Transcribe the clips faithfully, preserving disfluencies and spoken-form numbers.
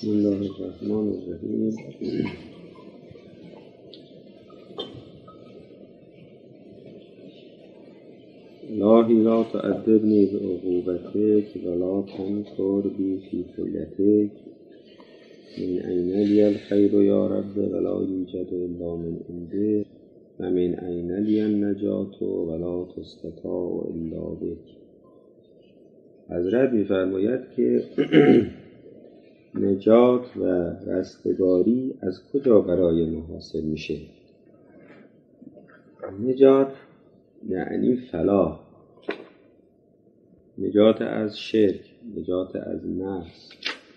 بسم الله الرحمن الرحیم. الهی لا تعذبنی بعقوبتک ولا تنصر بی فی حیلتک. من أین لی الخیر یا رب ولا یوجد الا من عندک و من أین لی النجاة ولا تستطاع الا بک. حضرت می‌فرماید که نجات و رستگاری از کجا برای ما حاصل میشه؟ نجات یعنی فلاح، نجات از شرک، نجات از نفس،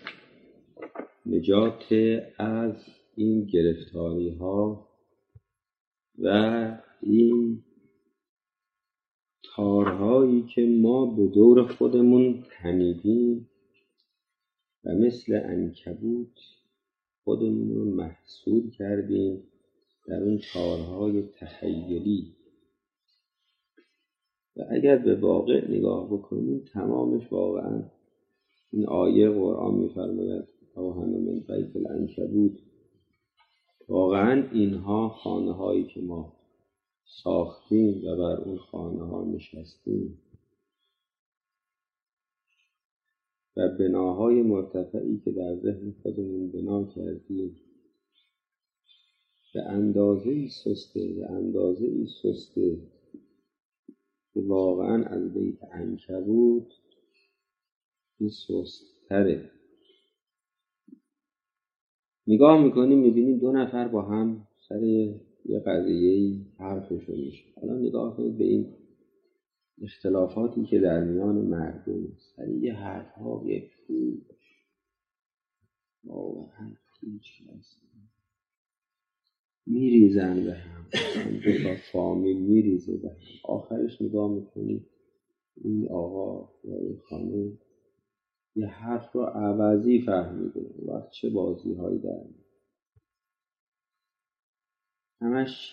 نجات از این گرفتاری ها و این تارهایی که ما به دور خودمون تنیدیم و مثل عنکبوت خودمون رو محصور کردیم در اون تارهای تخیلی. و اگر به واقع نگاه بکنیم تمامش واقعا این آیه قرآن می‌فرماید اوهن من بیت العنکبوت، واقعا اینها خانه هایی که ما ساختیم و بر اون خانه ها نشستیم و بناهای مرتفعی که در ذهن خودمون بنا کردیم به اندازه‌ای سسته به اندازه‌ای سسته که واقعا از بیت عنکبوت این سست‌تره. نگاه میکنیم میبینیم دو نفر با هم سر یه قضیه‌ای حرفشون میشه. حالا نگاه کنید به این اختلافاتی که در میان مردم سر یه حرف‌ها یه پول واقعا هیچ هست میریزن به هم، دو تا فامیل میریزه به هم. آخرش نگاه میکنید این آقا یا این خانم یه حرف رو عوضی فهمیده. وقت چه بازی هایی در همش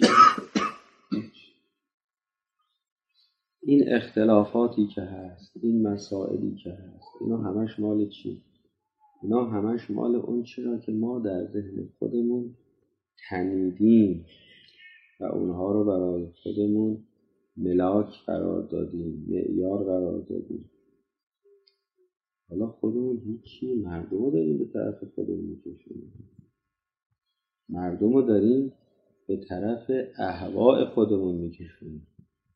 این اختلافاتی که هست، این مسائلی که هست، اینا همش مال چی؟ اینا همش مال اون چرا که ما در ذهن خودمون تنیدیم و اونها رو برای خودمون ملاک قرار دادیم، معیار قرار دادیم. حالا خودمون هیچی، مردم رو داریم به طرف خودمون میکشونیم، مردم رو داریم به طرف اهواء خودمون میکشونیم،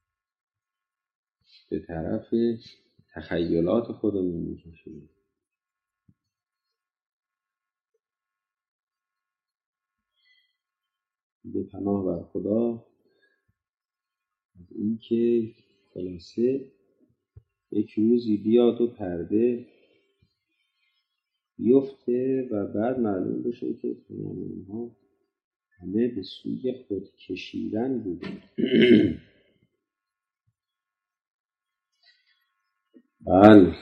به طرف تخیلات خودمون میکشونیم. به پناه بر خدا از این که خلاصه یک روزی بیاد و پرده بیفته و بعد معلوم بشه که تمام اینها همه به سوی خود کشیدن بوده. بله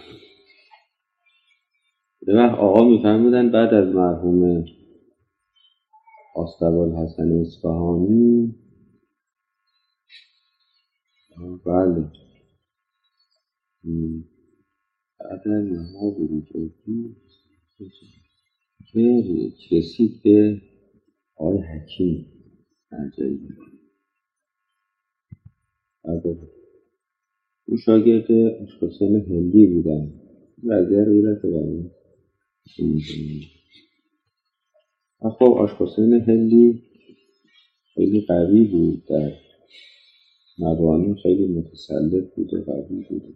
به وقت آقا میفرمودن بعد از مرحوم آستوالحسن اصفهانی، بله بعد از اینها بودی که رسید به آقای حکیم رجایی. اون شاگرد اشخاصین هندی بودن. وضعیه رو ایرت بردیم خب اشخاصین هندی خیلی قوی بود، در مبانی خیلی متسلط بود و قوی بود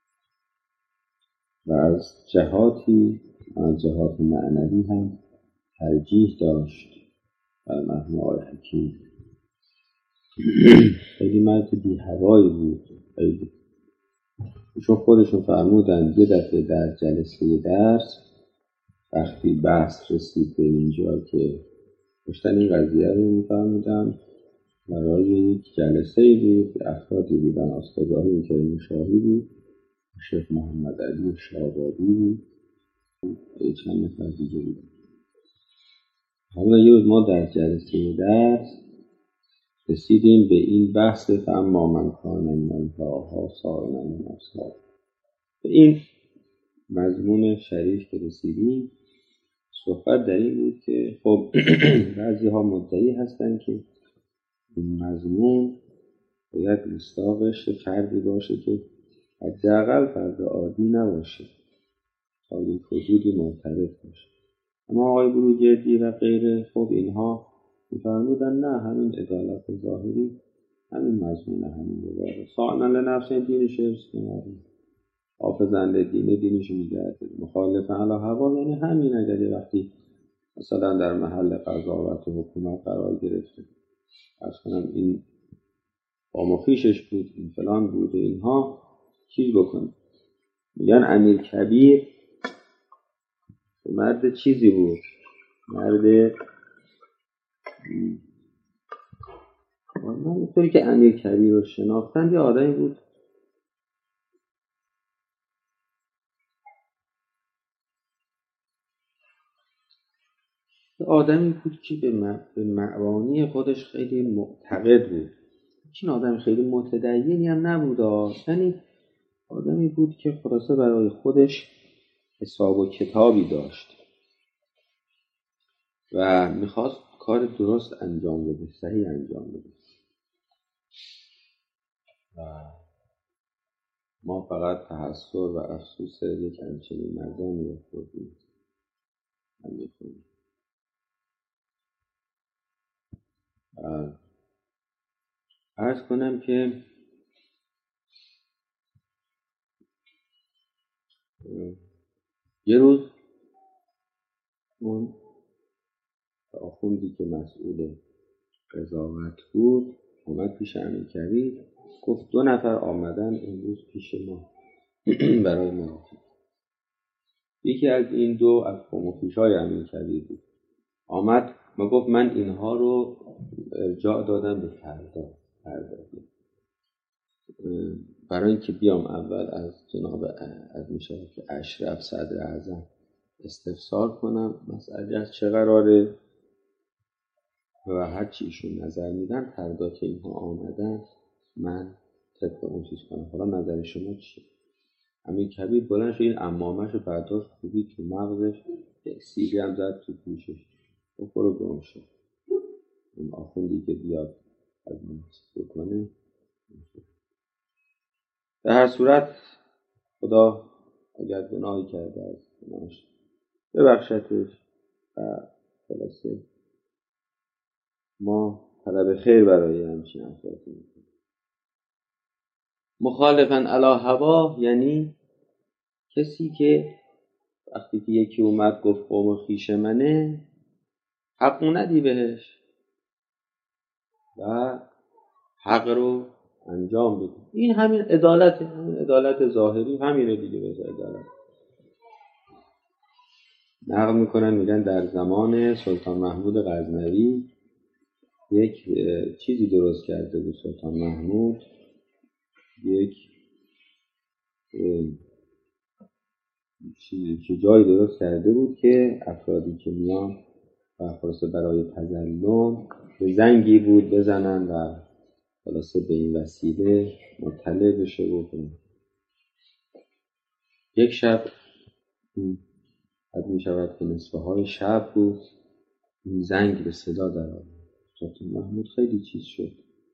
و از جهاتی از جهات معنوی هم ترجیح داشت بر مرحوم آقای حکیم. خیلی مرد بی هوایی بود. خیلی چون خودشون فرمودن یه دفعه در جلسه درس وقتی بحث رسید به اینجا که داشتن این قضیه رو میفرمودن برای یک جلسه بود، افرادی بودن آستاگاهی کریم شاهی بود، شیخ محمد علی شابادی بود، چند نفر دیگه بود. حالا یه ما در جلسه درس رسیدیم به این بحث فاما من کان منها صائما نفسا. به این مضمون شریف که رسیدیم صحبت در این بود که خب بعضی ها مدعی هستن که این مضمون باید مستاقش فردی باشه که حداقل فرد عادی نباشه تا یک حدودی معترف باشه. اما آقای بروجردی و غیره خب اینها می‌فرمودن نه، همین عدالت ظاهری همین مضمون همین روایت سائلا لنفس دینش حفظ کنه، حافظن دین دینش میگرده، مخالف علی هوا، یعنی همین. اگر وقتی مثلا در محل قضاوت و حکومت قرار گرفته اصلا این قام و خویشش بود، این فلان بود، اینها چیز بکنه. میگن امیر کبیر مرد چیزی بود، مرد من اینطوری که امیر کبیر رو شناختن یه آدمی بود یه آدمی بود که به معانی خودش خیلی معتقد بود. این آدم خیلی متدینی هم نبود، یعنی آدمی بود که خلاصه برای خودش حساب و کتابی داشت و میخواست کار درست انجام بده، صحیح انجام بده. و ما فقط تحسر و افسوس یک همچنین مردمی رو خوردیم. عرض کنم که یه روز اون آخوندی که مسئول قضاوت بود اومد پیش امیرکبیر، گفت دو نفر آمدن امروز پیش ما برای مناظره. یکی از این دو از قوم و خویشای امیرکبیر بود، آمد و گفت من اینها رو ارجاع دادم به فردا فردا برای اینکه بیام اول از جناب از میشه که اشرف صدر اعظم استفسار کنم مسئله از چه قراره و هر چی ایشون نظر میدن فردا که اینها آمدن من طبق اون چیز کنم. حالا نظر شما چیه؟ امیرکبیر بلند شد، این عمامش رو برداشت کوبید تو مغزش، سیلی هم زد تو گوشش و برو گم شد. اون آخوندی که بیاد از من بکنه. در هر صورت خدا اگر گناهی کرده از گناهش ببخشتش و خلاصه ما طلب خیر برای همچین افرادی میکنیم. مخالفاً علی هوا یعنی کسی که وقتی که یکی اومد گفت قوم خویش منه حق ندی بهش و حق رو انجام بده. این همین عدالت، همین عدالت ظاهری همینه دیگه. به عدالت نقل میکنن میگن در زمان سلطان محمود غزنوی یک چیزی درست کرده بود سلطان محمود، یک چیزی که جایی درست کرده بود که افرادی که میان و خلاصه برای تظلم به زنگی بود بزنن و خلاصه به این وسیله مطلع بشه بود. یک شب حد می شود که نصفه های شب بود این زنگ به صدا در آمد. سلطان محمود خیلی چیز شد،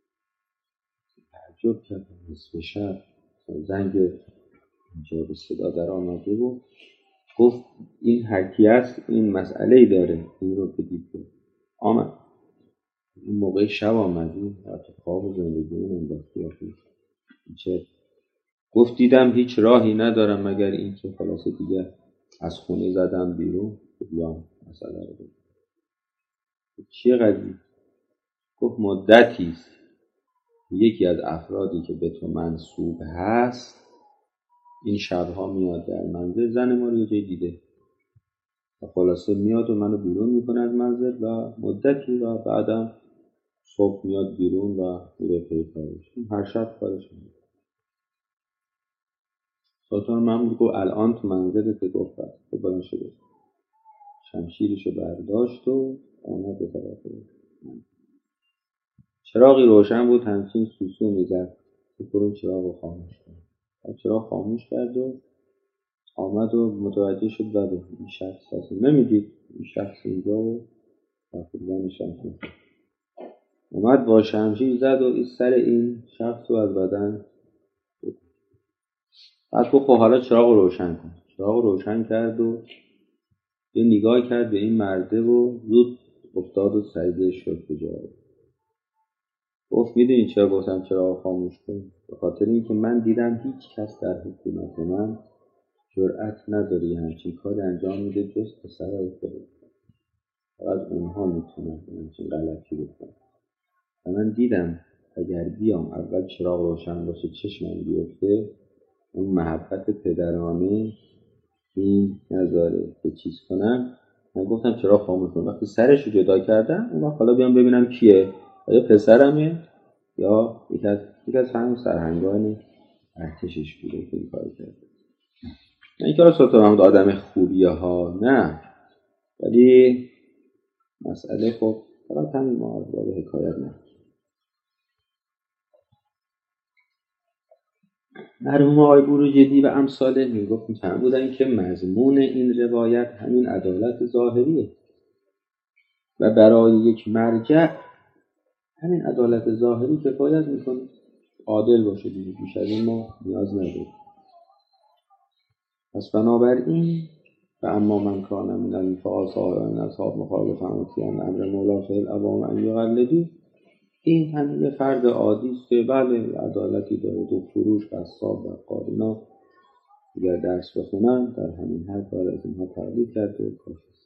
تعجب کرد، نصف شب زنگ اینجا به صدا در آمده بود. گفت این هرکی است این مسئله‌ای داره، این رو بدید. آمد این موقع شب آمدی حتی خواب و زندگیمون انداختی آخی چه؟ گفت دیدم هیچ راهی ندارم مگر این که خلاصه دیگه از خونه زدم بیرون بیام مسئله رو بگم. چیه قضیه؟ گفت مدتیست یکی از افرادی که به تو منسوب هست این شبها میاد در منزل، زن ما رو یه جای دیده و خلاصه میاد و منو بیرون میکنه از منزل و مدتی و بعدم صبح میاد بیرون و میره پی کارش، هر شب کارش میاد. سلطان محمود گفت الان تو منزلت؟ گفت تو بلند شده شمشیرشو برداشت و آمد به طرف من. چراغی روشن بود، همچین سوسو میزد که برو چراغ رو خاموش کرد. چراغ خاموش کرد و آمد و متوجه شد بله این شخص هست، نمیدید این شخص اینجا و تقریبا نشان اومد با شمشیر زد و این سر این شخص رو از بدن. بعد گفت خب حالا چراغ رو روشن کن. چراغ رو روشن کرد و یه نگاه کرد به این مرده و زود افتاد و سجده شد به جای. گفت میدونی چرا گفتم چراغ خاموش کن؟ به خاطر اینکه من دیدم هیچ کس در حکومت من جرأت نداره همچین کاری انجام میده جز پسرای خودش. فقط اونها میتونن همچین غلطی بکنن. و من دیدم اگر بیام اول چراغ روشن باشه چشمم بیفته، اون محبت پدرانه این نذاره که چیز کنم. من گفتم چراغ خاموش کن. وقتی سرش رو جدا کردم اون وقت حالا بیام ببینم کیه، آیا پسرمه یا یک از یک از همون سرهنگان ارتشش بوده که این کار کرده. نه اینکه سلطان محمود آدم خوبیه ها، نه، ولی مسئله خب فقط همین موضوع به حکایت نه. مرحوم آقای بروجردی و امثاله میگفت میفهم بودن که مضمون این روایت همین عدالت ظاهریه و برای یک مرجع همین عدالت ظاهری کفایت میکنه. عادل باشه دیگه، بیش از این ما نیاز نداریم. پس بنابراین و اما من کان من الفاسا و من اصحاب مخالفه امتیان امر مولا فعل عوام ان یقلدی، این همین یه فرد عادی است که بله عدالتی داره، دو فروش قصاب و قارینا اگر درس بخونن در همین هر کار از اینها تقلید کرده و کافی است.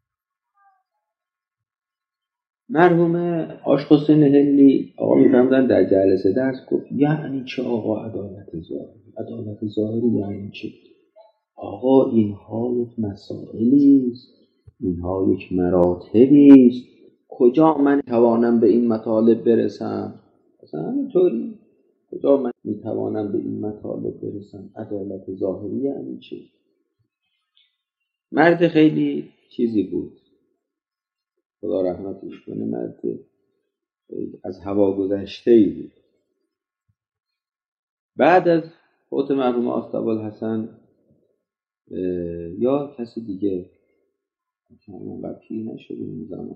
مرحوم آشق حسین هلی آقا میفهمدن در جلسه درس گفت یعنی چه آقا عدالت ظاهری؟ عدالت ظاهری یعنی چه؟ آقا اینها یک مسائلی است، اینها یک مراتبی است، کجا من توانم به این مطالب برسم؟ مثلا همینطوری کجا من میتوانم به این مطالب برسم؟ عدالت ظاهری یعنی چه؟ مرد خیلی چیزی بود، خدا رحمتش کنه، مرد از هوا گذشته‌ای بود. بعد از فوت مرحوم آستاب‌الحسن یا کسی دیگه وکیل نشد این زمان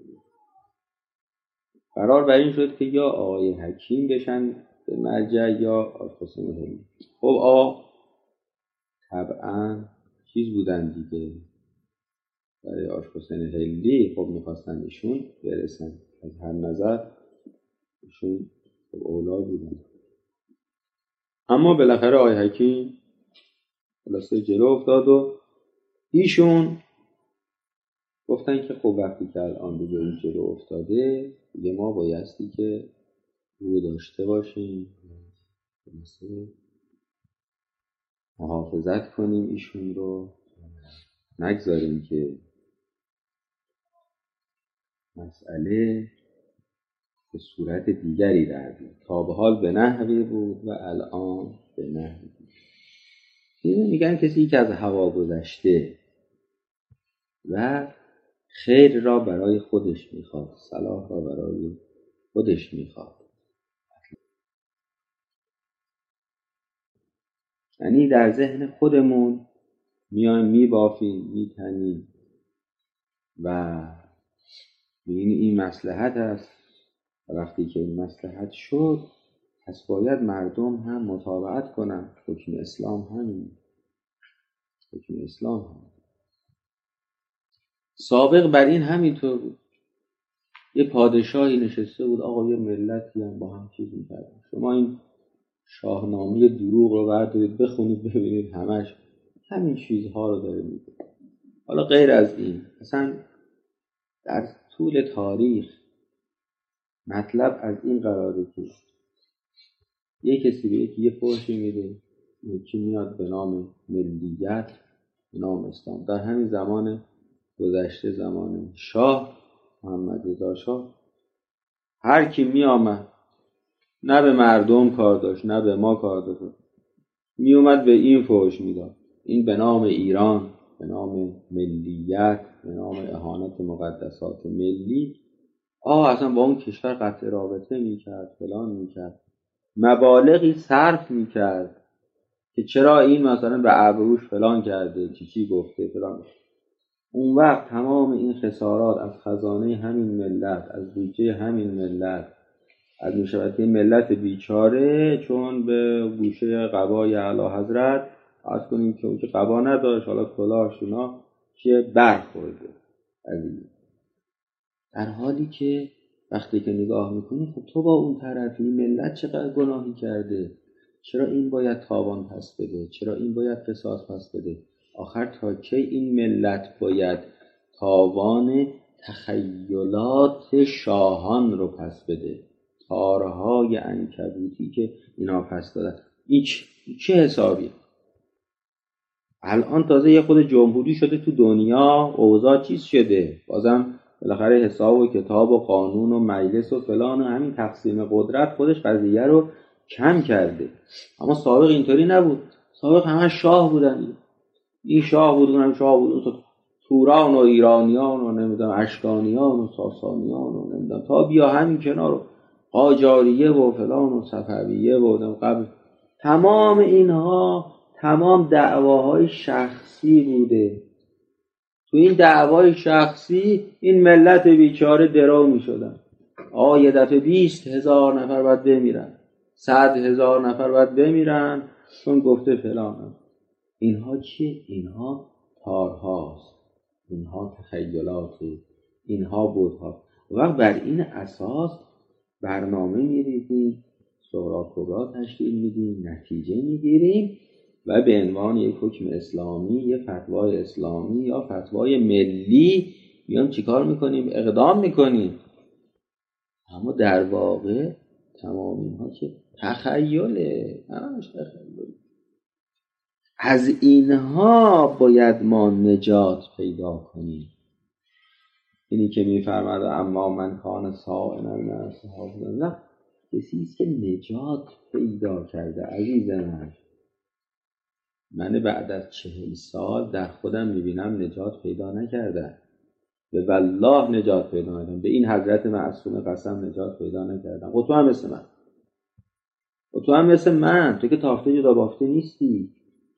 قرار بر این شد که یا آقای حکیم بشن به مرجع یا آقای حسین هلی. خب آقا طبعا چیز بودن دیگه، برای آقای حسین هلی خب میخواستن ایشون برسن، از هر نظر ایشون خب اولاد بودن. اما بالاخره آقای حکیم خلاصه جلو افتاد و ایشون گفتن که خب وقتی که الان دیگه این جلو افتاده دیگه ما بایستی که رو داشته باشیم، مثل محافظت کنیم ایشون رو، نگذاریم که مسئله به صورت دیگری در بیاد. تا به حال به نحوی بود و الان به نحوی بود. اینو میگن کسی که از هوا گذشته و خیر را برای خودش میخواد، صلاح را برای خودش میخواد، یعنی در ذهن خودمون میایم میبافیم میتنیم و این این مصلحت است. وقتی که این مصلحت شد پس باید مردم هم مطابقت کنن. حکم اسلام همین، حکم اسلام هم سابق بر این همینطور بود. یه پادشاهی نشسته بود، آقا یه ملتی هم با هم چیز میکردن. شما این شاهنامه دروغ رو بردارید بخونید ببینید همش همین چیزها رو داره میگه. حالا غیر از این اصلا در طول تاریخ مطلب از این قراره که یه کسی به یکی یه فحشی میده، یکی میاد به نام ملیت، به نام اسلام. در همین زمان گذشته، زمان شاه محمد رضا شاه، هر کی می آمد نه به مردم کار داشت نه به ما کار داشت، می اومد به این فحش میداد، این به نام ایران، به نام ملیت، به نام اهانت مقدسات ملی، آه اصلا با اون کشور قطع رابطه میکرد، فلان میکرد، مبالغی صرف میکرد که چرا این مثلا به ابروش فلان کرده، چی چی گفته فلان. اون وقت تمام این خسارات از خزانه همین ملت، از بودجه همین ملت، از میشود که ملت بیچاره چون به گوشه قبای اعلی حضرت عرض کنیم که اون که قبا نداشت، حالا کلاهش اینا که برخورده. در حالی که وقتی که نگاه میکنی خب تو با اون طرفی، ملت چقدر گناهی کرده، چرا این باید تاوان پس بده، چرا این باید قصاص پس بده؟ آخر تا کی این ملت باید تاوان تخیلات شاهان رو پس بده؟ تارهای عنکبوتی که اینا پس دادن، این چه حسابیه؟ الان تازه یه خود جمهوری شده تو دنیا، اوضاع چیز شده، بازم بالاخره حساب و کتاب و قانون و مجلس و فلان و همین تقسیم قدرت خودش قضیه رو کم کرده. اما سابق اینطوری نبود، سابق همه شاه بودن، این شاه بود اونم شاه بود، اون توران و ایرانیان و نمیدونم اشکانیان و ساسانیان و نمیدونم تا بیا همین کنار قاجاریه و فلان و صفویه و قبل، تمام اینها تمام دعواهای شخصی بوده. تو این دعوای شخصی این ملت بیچاره درو می شدن. آه یه دفعه بیست هزار نفر باید بمیرن، صد هزار نفر باید بمیرن چون گفته فلان. اینها چیه؟ اینها تارهاست، اینها تخیلاته، اینها بودها. وقت بر این اساس برنامه می‌ریزیم، سهراب کبرا تشکیل میدیم، نتیجه میگیریم و به عنوان یک حکم اسلامی، یک فتوای اسلامی یا فتوای ملی میام چیکار میکنیم؟ اقدام میکنیم. اما در واقع تمام اینها که تخیله، همش تخیله. از اینها باید ما نجات پیدا کنیم. اینی که میفرماد اما من کان صائما من اصحاب نه، کسی است که نجات پیدا کرده. عزیز من، من بعد از چهل سال در خودم میبینم نجات پیدا نکردم، به والله نجات پیدا نکردم، به این حضرت معصوم قسم نجات پیدا نکردم. و تو هم مثل من، و تو هم مثل من، تو که تافته جدا بافته نیستی.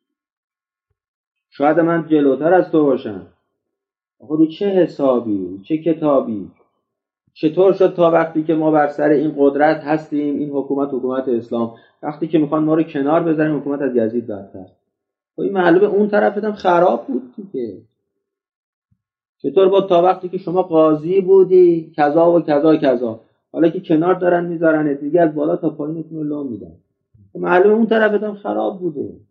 شاید من جلوتر از تو باشم. آخه رو چه حسابی، چه کتابی؟ چطور شد تا وقتی که ما بر سر این قدرت هستیم، این حکومت حکومت اسلام، وقتی که میخوان ما رو کنار بذاریم حکومت از یزید بدتر؟ و این معلومه اون طرف هم خراب بود دیگه. چطور بود تا وقتی که شما قاضی بودی کذا و کذا کذا، حالا که کنار دارن میذارن دیگه از بالا تا پایینتون رو لام میدن، معلومه اون طرف هم خراب بوده.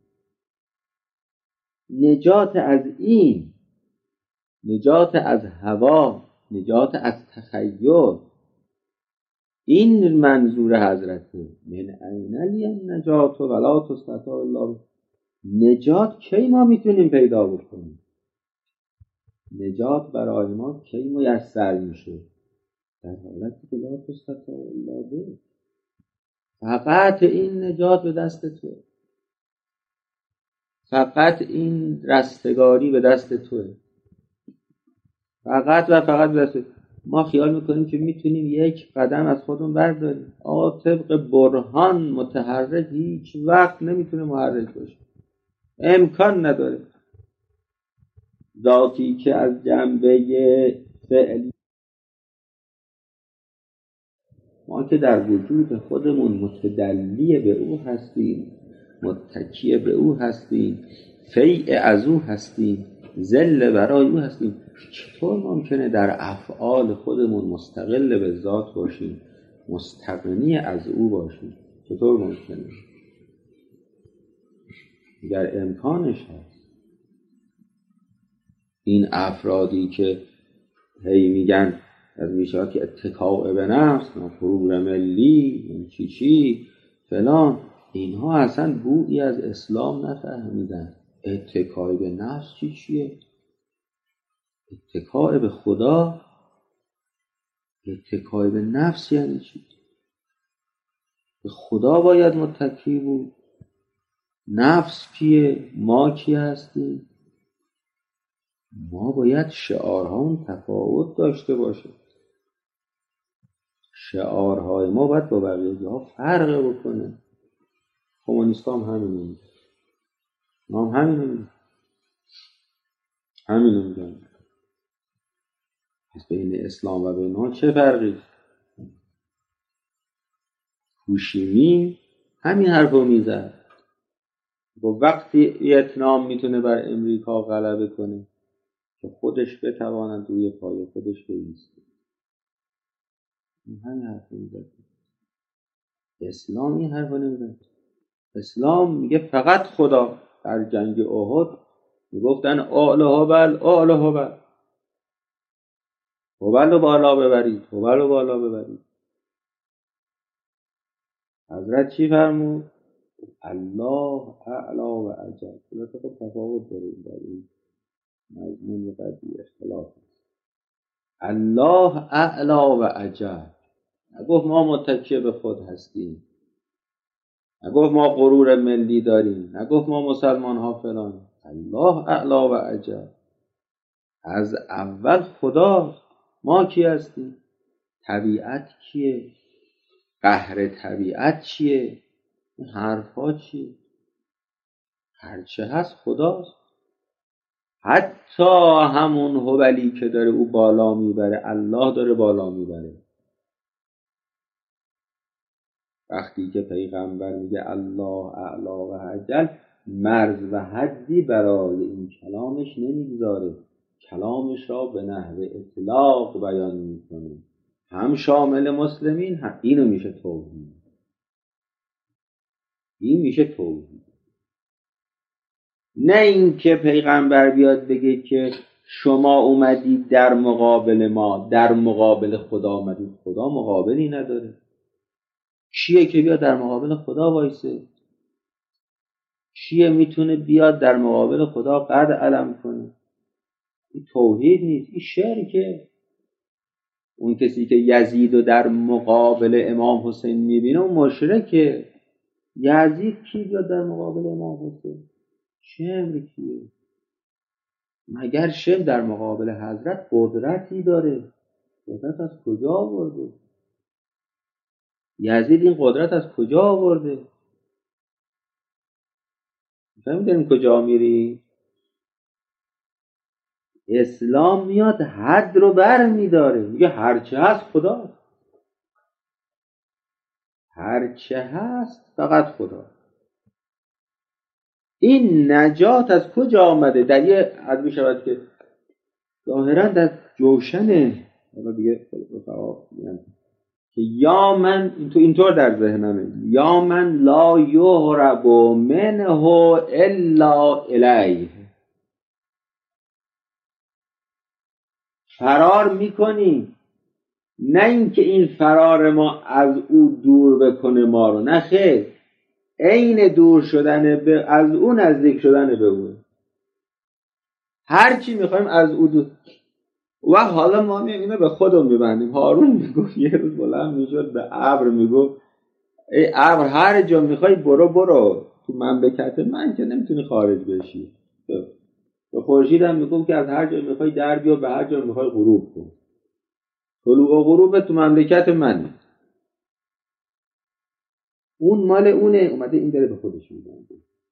نجات از این، نجات از هوا، نجات از تخیل، این منظور حضرته. من این لی النجات ولا تستطاع الا. نجات کی ما میتونیم پیدا بکنیم؟ نجات برای ما کی میسر میشه؟ در حالتی که لا تستطاع الا به. فقط این نجات به دست توه، فقط این رستگاری به دست توه، فقط و فقط به دست توه. ما خیال میکنیم که میتونیم یک قدم از خودمون برداریم. آقا طبق برهان متحرک هیچ وقت نمیتونه محرک باشه، امکان نداره. ذاتی که از جنبه فعلی ما که در وجود خودمون متدلی به او هستیم، متکی به او هستیم، فیع از او هستیم، ذل برای او هستیم، چطور ممکنه در افعال خودمون مستقل به ذات باشیم، مستغنی از او باشیم؟ چطور ممکنه؟ اگر امکانش هست. این افرادی که هی میگن از میشه که اتکاء به نفس، فروغ ملی، چی چی فلان، اینها اصلا بویی از اسلام نفهمیدن. اتکاء به نفس چی چیه؟ اتکاء به خدا، اتکاء به نفس یعنی چی؟ به خدا باید متکی بود. نفس کیه؟ ما کی هستیم؟ ما باید شعارها تفاوت داشته باشه، شعارهای ما باید با بقیه ها فرق بکنه. کمونیست هم همینه، ما هم همینو میگن همینو میگن پس بین اسلام و بین ما چه فرقی؟ هوشیمی همین حرفو میزد. با وقتی ویتنام میتونه بر امریکا غلبه کنه که خودش بتواند روی پای خودش بایسته، همین حرفو میزد. اسلام این حرفو نمیزد. اسلام میگه فقط خدا. در جنگ احد میگفتن آل هبل آل هبل، هبل رو بالا ببرید، هبل رو بالا ببرید. حضرت چی فرمود؟ الله اعلی و اجل. البته خب تفاوت داره در این مضمون قضیه، اختلاف. الله اعلی و اجل. نگفت ما متکی به خود هستیم، نگفت ما غرور ملی داریم، نگفت ما مسلمان ها فلان. الله اعلی و اجل. از اول خداست. ما کی هستیم؟ طبیعت کیه؟ قهر طبیعت چیه؟ این حرفا چیه؟ هرچه هست خداست. حتی همون هبلی که داره او بالا میبره الله داره بالا میبره. وقتی که پیغمبر میگه الله اعلی و اجل، مرز و حدی برای این کلامش نمیگذاره، کلامش را به نحو اطلاق بیان میکنه، هم شامل مسلمین هم. اینو میشه توحید. این میشه توحید. نه اینکه پیغمبر بیاد بگه که شما اومدید در مقابل ما، در مقابل خدا اومدید. خدا مقابلی نداره. کیه که بیاد در مقابل خدا وایسه؟ کیه میتونه بیاد در مقابل خدا قد علم کنه؟ این توحید نیست، این شرکه. اون کسی که یزید رو در مقابل امام حسین میبینه اون مشرکه. یزید کی بیاد در مقابل امام حسین؟ شمر کیه؟ مگر شمر در مقابل حضرت قدرتی داره؟ قدرت از کجا آورده؟ یزید این قدرت از کجا آورده؟ فهمیدیم کجا میری؟ اسلام میاد حد رو بر میداره، میگه هرچه هست خدا، هرچه هست فقط خدا. این نجات از کجا آمده؟ در یه عرض می شود که ظاهرا در جوشنه، حالا دیگه که یا من تو اینطور در ذهنمه، یا من لا یهرب منه الا الیه. فرار میکنی، نه اینکه این فرار ما از او دور بکنه ما رو، نه خیر، عین دور شدن به از او نزدیک شدن به او. هر چی میخوایم از او دور. و حالا ما اینو به خودمون میبندیم. هارون میگفت یه روز بلند میشد به ابر میگفت ای ابر هر جا میخوای برو برو، تو مملکت من که نمیتونی خارج بشی. به خورشید هم میگفت که از هر جا میخوای در بیا، به هر جا میخوای غروب کن. طلوع و غروب تو مملکت منه. اون مال اونه، اومده این داره به خودش میبنده.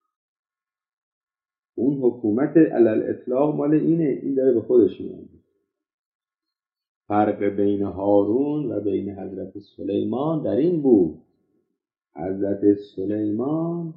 اون حکومت علل اطلاق مال اینه، این داره به خودش میبنده. فرق بین هارون و بین حضرت سلیمان در این بود. حضرت سلیمان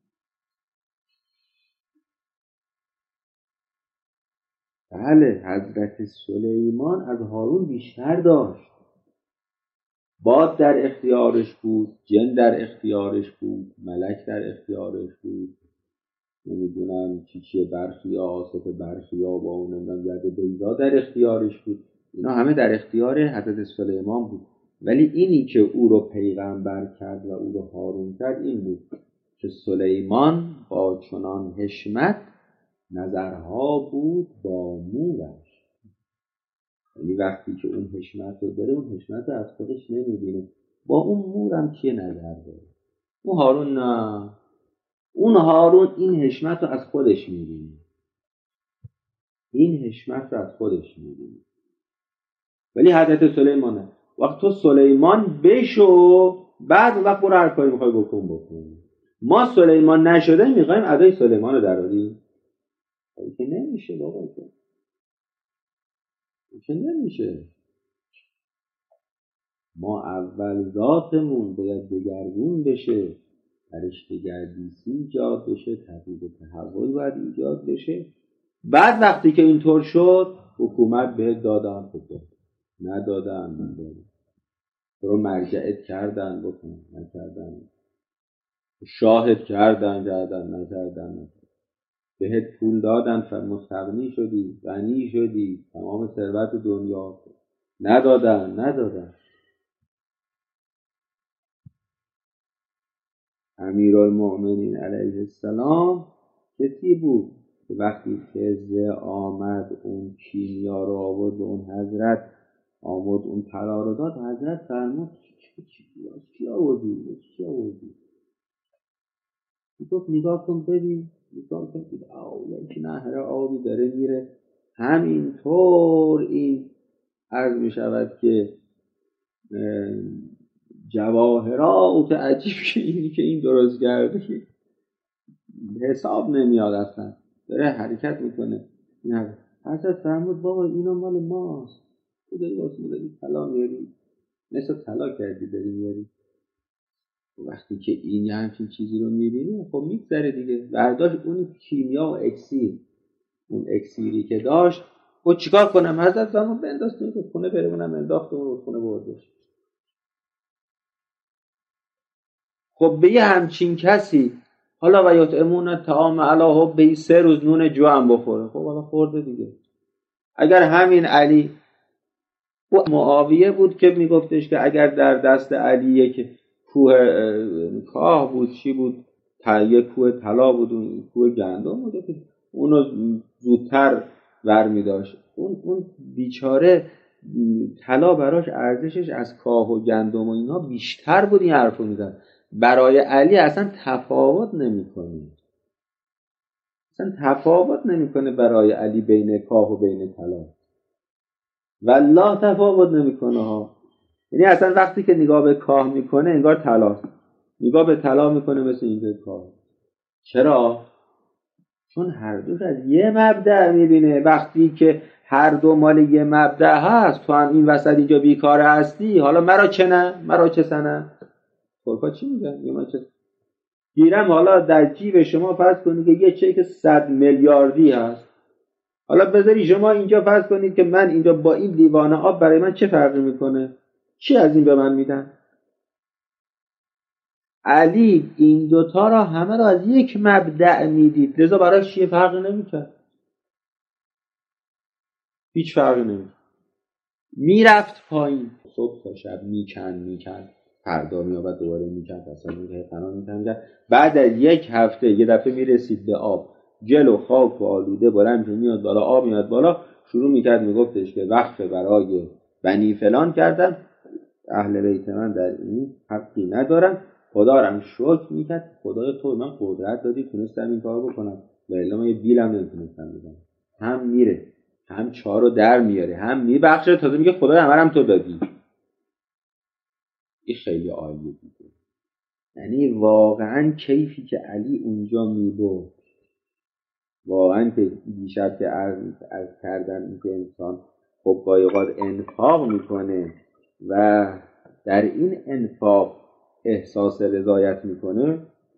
بله حضرت سلیمان از هارون بیشتر داشت. باد در اختیارش بود، جن در اختیارش بود، ملک در اختیارش بود، نمیدونم چی چیه برخیا، آصف برخیا با اون نمیدونم یاد بیضا در اختیارش بود. اینا همه در اختیار حضرت سلیمان بود. ولی اینی که او رو پیغمبر کرد و او رو هارون کرد این بود که سلیمان با چنان حشمت نظرها بود با مورش. یعنی وقتی که اون حشمت رو داره، اون حشمت رو از خودش نمیبینه. با اون مورم چیه نظر داره؟ اون هارون نه، اون هارون این حشمت رو از خودش میبینه. این حشمت رو از خودش میبینه. ولی حضرت سلیمان نه. وقت تو سلیمان بشو، بعد وقت برو هر کاری میخوای بکن بکن. ما سلیمان نشده میخوایم ادای سلیمان رو دراریم؟ که نمیشه بابا، که نمیشه. ما اول ذاتمون باید دگرگون بشه، رشته گردیسی ایجاد بشه، تغییر تحول باید ایجاد بشه. بعد وقتی که اینطور شد حکومت بهت دادن، خود ندادن ندادن تو رو مرجعت کردن، بکن نکردن، شاهد کردن کردن نکردن، بهت پول دادن مستغنی شدی، غنی شدی، تمام ثروت دنیا، ندادن ندادن. امیرالمؤمنین علیه السلام کسی بود که وقتی خضر آمد اون کیمیا رو آورد به اون حضرت، آمد اون طلا رو داد، حضرت فرمود چی آوردی؟ چی آوردی؟ گفت نگاه کن ببین، نگاه کن که نهر آبی داره میره، همینطور این عرض می شود که جواهرات عجیب که اینی که این درست کرده حساب نمیاد، اصلا داره حرکت میکنه. نه حضرت فرمود بابا اینا مال ماست، تو داری واسه داری طلا میاری، مثل طلا کردی داری میاری. وقتی که این همچین چیزی رو میبینی خب میگذره دیگه. برداشت اون کیمیا و اکسیر، اون اکسیری که داشت خب چیکار کنم؟ حضرت فرمود بنداز تو خونه، برمونم انداخت اون رو خونه بردش. خب به یه همچین کسی حالا و یطعمون طعام علی حبه سه روز نون جو هم بخوره، خب حالا خورده دیگه. اگر همین علی و معاویه بود که میگفتش که اگر در دست علی که کوه کاه بود، چی بود، یک کوه طلا بود، اون کوه گندم بود، اونو زودتر برمی داشت. اون اون بیچاره طلا براش ارزشش از کاه و گندم و اینا بیشتر بود. این حرفو میزد. برای علی اصلا تفاوت نمیکنه، اصلا تفاوت نمیکنه برای علی بین کاه و بین طلا. والله تفاوت نمیکنه ها. یعنی اصلا وقتی که نگاه به کاه میکنه انگار طلا، نگاه به طلا میکنه مثل این کاه. چرا؟ چون هر دوش از یه مبدأ میبینه. وقتی که هر دو مال یه مبدأ هست، تو هم این وسط اینجا بیکار هستی، حالا مرا چه نه؟ مرا چه سنه؟ خورکا چی میگن؟ یا من چه گیرم حالا در جیب شما فرض کنید که یه چک صد میلیاردی هست، حالا بذاری شما اینجا فرض کنید که من اینجا با این لیوان آب برای من چه فرقی میکنه؟ چی از این به من میدن؟ علی این دوتا را همه را از یک مبدأ میدید، لذا براش چیه فرقی نمیکرد، هیچ فرقی نمیکرد. میرفت پایین صبح تا شب میکن میکن فردا میابد دوباره میکن اصلا میره فنا میکن. بعد از یک هفته یه دفعه میرسید به آب، گل و خاک و آلوده بلند میاد بالا، آب میاد بالا، شروع میکرد میگفتش که وقف برای بنی فلان کردن، اهل بیت من در این حقی ندارن، خدا رو هم شکر میکرد، خدای تو من قدرت دادی تونستم این کار بکنم، ولی من یه بیلم نمیتونستم بزنم. هم میره هم چهار رو در میاره، هم میبخشه، تازه میگه خدای همرم تو دادی. این خیلی عالیه دیگه. یعنی واقعا کیفی که علی اونجا میبرد، واقعا که دیشب که عرض کردن این که انسان خب گاهی انفاق میکنه و در این انفاق احساس رضایت میکنه،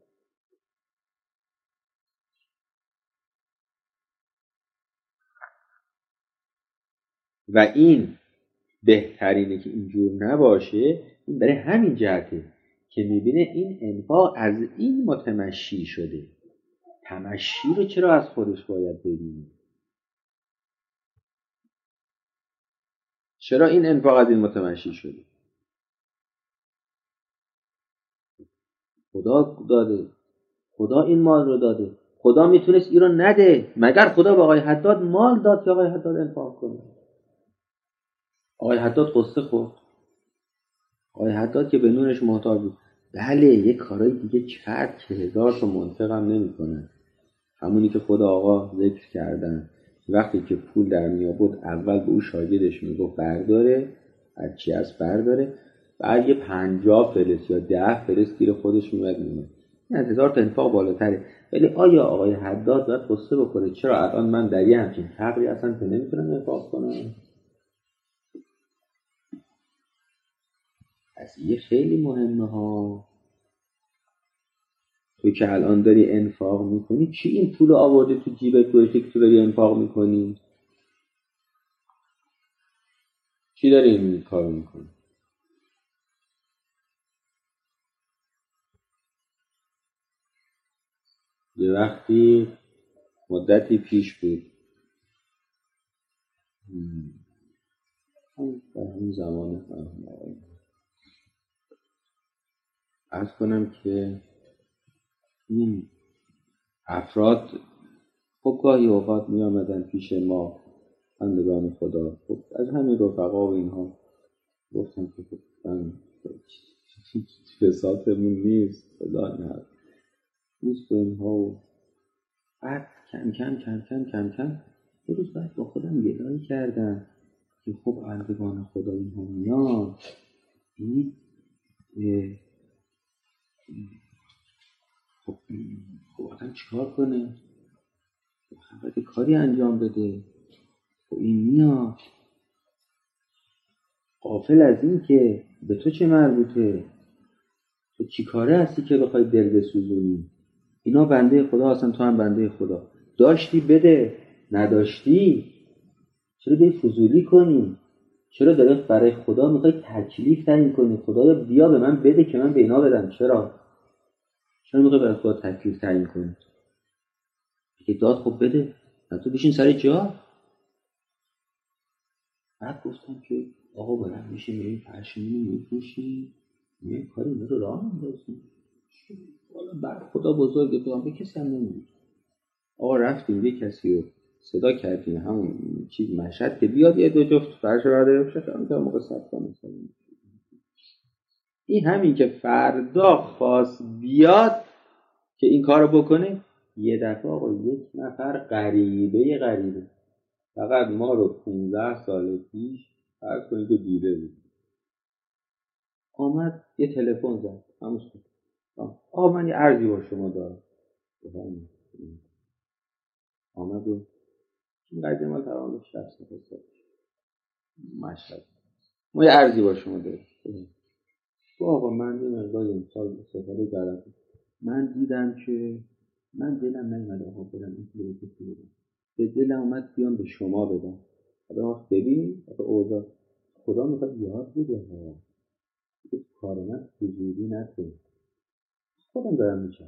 و این بهترینه که اینجور نباشه. این برای همین جهته که میبینه این انفاق از این متمشی شده. تمشی رو چرا از خودش باید ببینه؟ چرا این انفاق از این متمشی شده؟ خدا داده، خدا این مال رو داده، خدا میتونست این رو نده. مگر خدا به آقای حداد مال داد که آقای حداد انفاق کنه؟ آقای حداد قصه خورد، آقای حداد که به نونش محتاج بود. بله یک کارهای دیگه کرد که هزار تا منطق هم نمی کنه. همونی که خدا آقا ذکر کردن، وقتی که پول در می آورد اول به او شاگردش میگفت برداره، از چی از برداره، بعد یه پنجاه فلس یا ده فلس گیر خودش میاد میمونه. از هزار تا انفاق بالاتره. ولی آیا آقای حداد باید قصه بکنه چرا الان من در یه همچین فقری اصلا که نمیتونم انفاق کنم؟ از یه خیلی مهمه ها. تو که الان داری انفاق میکنی، کی این پول آورده تو جیبت توی که تو داری انفاق میکنی؟ کی داری این کار میکنی؟ یه وقتی مدتی پیش بود هم در همین زمان عرض کنم که این افراد خب گاهی اوقات می آمدن پیش ما بندگان خدا، خب از همین رفقا و اینها گفتم که خب من فساتمون نیست خدا نه نیست و اینها و بعد کم کم کم کم کم کم یه روز بعد با خودم گلایی کردم که خب بندگان خدا اینها میان این خب خب آدم چیکار کنه؟ باید کاری انجام بده. خب این میاد غافل از این که به تو چه مربوطه، تو چی کاره هستی که بخوای دل بسوزونی؟ اینا بنده خدا هستن، تو هم بنده خدا. داشتی بده، نداشتی چرا بی فضولی کنی؟ چرا داری برای خدا میخوای تکلیف تعیین کنی؟ خدایا بیا به من بده که من به اینا بدم. چرا؟ چرا میخوای برای خدا تکلیف تعیین کنی؟ که داد خب بده، نه تو بشین سر جا. بعد گفتم که آقا بلند میشیم میریم فرشمونو میپوشیم میریم کاری اینا رو راه میندازیم. والا بعد خدا بزرگه تو هم به کسی هم نمیدید. آقا رفتیم یه کسی رو صدا کردیم همون چیز مشهد که بیاد یه دو جفت فرش رو برده بشه خیلی که موقع سب کنم. این همین که فردا خواست بیاد که این کار رو بکنه، یه دفعه آقا یک نفر غریبه غریبه فقط ما رو پونزده سال پیش فرض کنید که دیده بود آمد یه تلفن زد همون شد آقا من یه عرضی با شما دارم. آمد و این قضیه ما تمام شب سفر مشهد ما یه عرضی با شما داریم. تو آقا من یه مقدار امسال سفره کردم، من دیدم که من دلم نمیاد آقا بدم این پول رو بدم، به دلم اومد بیام به شما بدم. حالا ببین اوضاع خدا میخواد یاد بده ها کار من فضولی نکن. خودم دارم میشم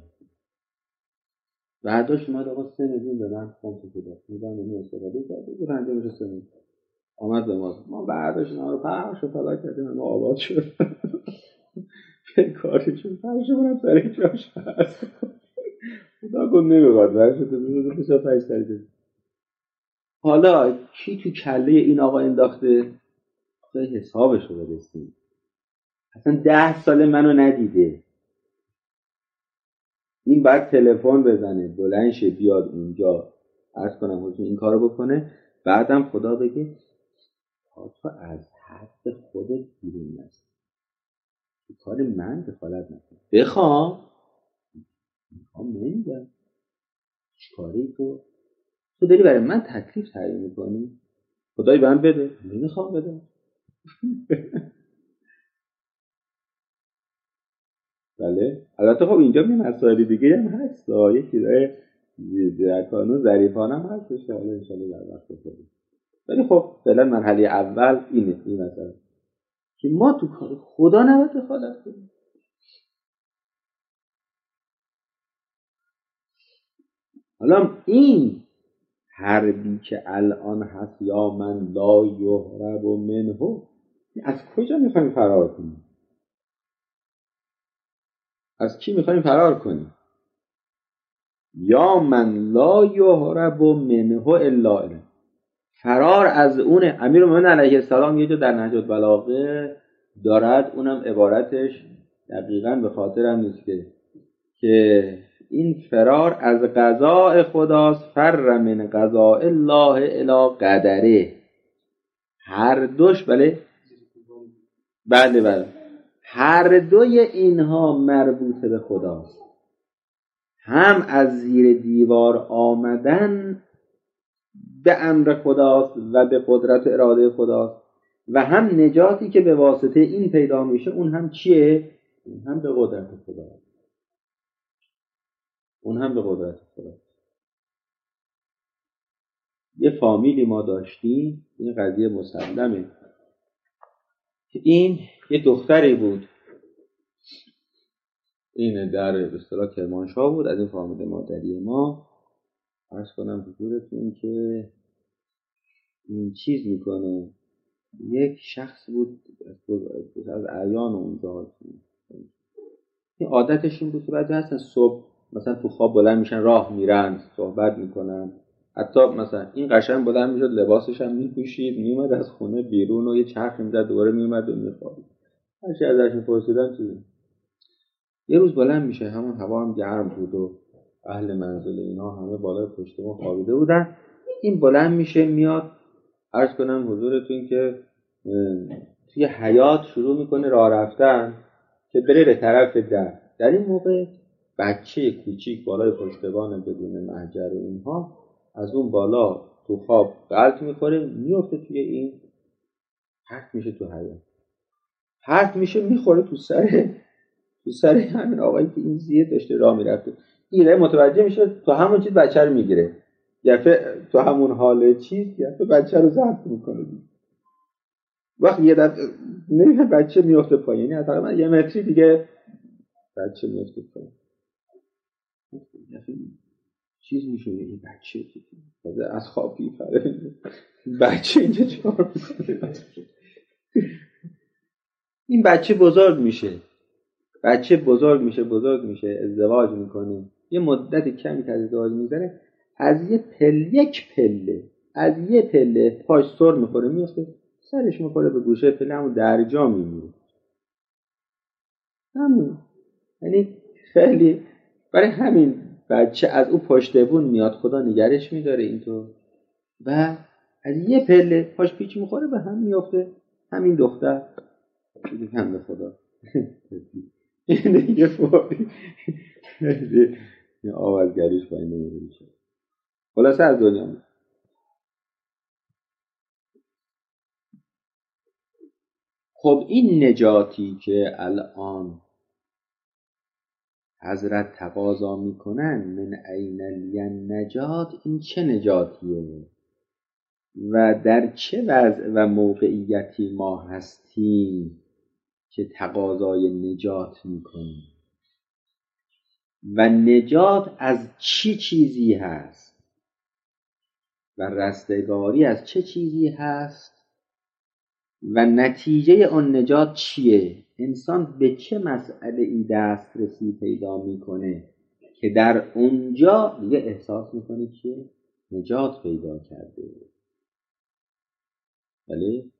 برداشت اومد آقا سه میلیون به من خمسه داد میدم اینو استفاده کرده بود رنجه میشه سه میلیون آمد به ما ما برداشت اینا رو پخش و پلا کردیم ما آباد شد به کارشون پخش کنم سر جاش هست خدا کن نمیخواد برشت بزرده بسیار پنج سریده. حالا کی تو کله این آقا انداخته خیلی حسابش رو برسیم اصلا ده ساله منو ندیده این بعد تلفن بزنه بلند شه بیاد اونجا عرض کنم حسین این کارو بکنه بعدم خدا بگه تو از حد خودت بیرون نست کار من دخالت نکن بخوام میخوام نمیدم چیکاری تو تو داری برای من تکلیف تعیین میکنی خدای من بده نمیخوام بده بله البته خب اینجا می مسائل دیگه هم هست یه چیزای زیرکانو ظریفانه هم هستش حالا انشالله در وقت خودی ولی خب فعلا مرحله اول اینه این مسئله که ما تو کار خدا نباید دخالت کنیم. حالا این حربی که الان هست یا من لا یهرب منه از کجا میخوایم فرار کنیم؟ از کی میخوایم فرار کنیم؟ یا من لا یهرب منه الا اله فرار از اونه. امیرالمومنین علیه السلام یه جا در نهج البلاغه دارد اونم عبارتش دقیقاً به خاطرم نیست که که این فرار از قضاء خداست فر من قضاء الله الی قدره هر دوش بله بله بله هر دوی اینها مربوط به خداست هم از زیر دیوار آمدن به امر خداست و به قدرت و اراده خداست و هم نجاتی که به واسطه این پیدا میشه اون هم چیه؟ اون هم به قدرت خداست. اون هم به قدرت خداست. یه فامیلی ما داشتیم، این قضیه مسلمه، که این یه دختری بود، این در به اصطلاح کرمانشاه بود، از این فامیل مادری ما. عرض کنم حضورتون که این چیز میکنه، یک شخص بود از اعیان اونجا، این عادتش این بود که بعضی هستن صبح مثلا تو خواب بلند میشن راه میرن صحبت میکنن، حتی مثلا این قشنگ بلند میشد لباسش هم میپوشید میومد از خونه بیرون و یه چرخ میزد دوباره میومد و میخوابید. هرچی ازش میپرسیدن چیزی. یه روز بلند میشه، همون هوا هم گرم بود و اهل منزل اینا همه بالای پشت ما خوابیده بودن. این بلند میشه میاد، عرض کنم حضورتون که توی حیاط شروع میکنه راه رفتن که بره به طرف در. در این موقع بچه کوچیک بالای پشتبان بدون محجر و اینها از اون بالا تو خواب غلط میخوره میفته توی این، پرت میشه تو حیاط، پرت میشه میخوره تو سر تو سر همین آقایی که این زیر داشته راه میرفته. این متوجه میشه تو همون چیز بچه رو میگیره، یفه تو همون حال چیز یفه بچه رو ضبط میکنه. وقتی یه دفعه نمیشه بچه میفته پایین، یعنی تقریبا یه متری دیگه بچه میفته پایین. چیز میشه این بچه از خواب بیپره، بچه اینجا چهار میکنه. این بچه بزرگ میشه، بچه بزرگ میشه بزرگ میشه ازدواج میکنه، یه مدت کمی که ازدواج میذاره، از یه پله یک پله از یه پله پاش سر میخوره میفته، سرش میخوره به گوشه پله، همون درجا میمیره. همون یعنی خیلی برای همین بچه از او پشتبون میاد، خدا نگرش میداره اینطور و از یه پله پاش پیچ میخوره به هم میفته. همین دختر شده هم به خدا این دیگه فوری این آوازگریش باید نمیده میشه. خلاصه از دنیا میشه. خب این نجاتی که الان حضرت تقاضا میکنن من این لین نجات، این چه نجاتیه و در چه وضع و موقعیتی ما هستیم که تقاضای نجات میکنیم و نجات از چی چیزی هست و رستگاری از چه چیزی هست و نتیجه آن نجات چیه؟ انسان به چه مسئله ای دسترسی پیدا میکنه که در اونجا دیگه احساس میکنه که نجات پیدا کرده. بله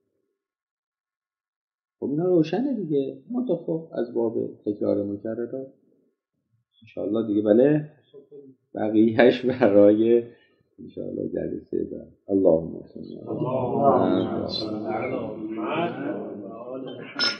خب اینا روشنه دیگه، ما تا خب از باب تکرار مکررات انشاءالله دیگه بله بقیهش برای انشاءالله جلسه بعد. اللهم صل علی محمد.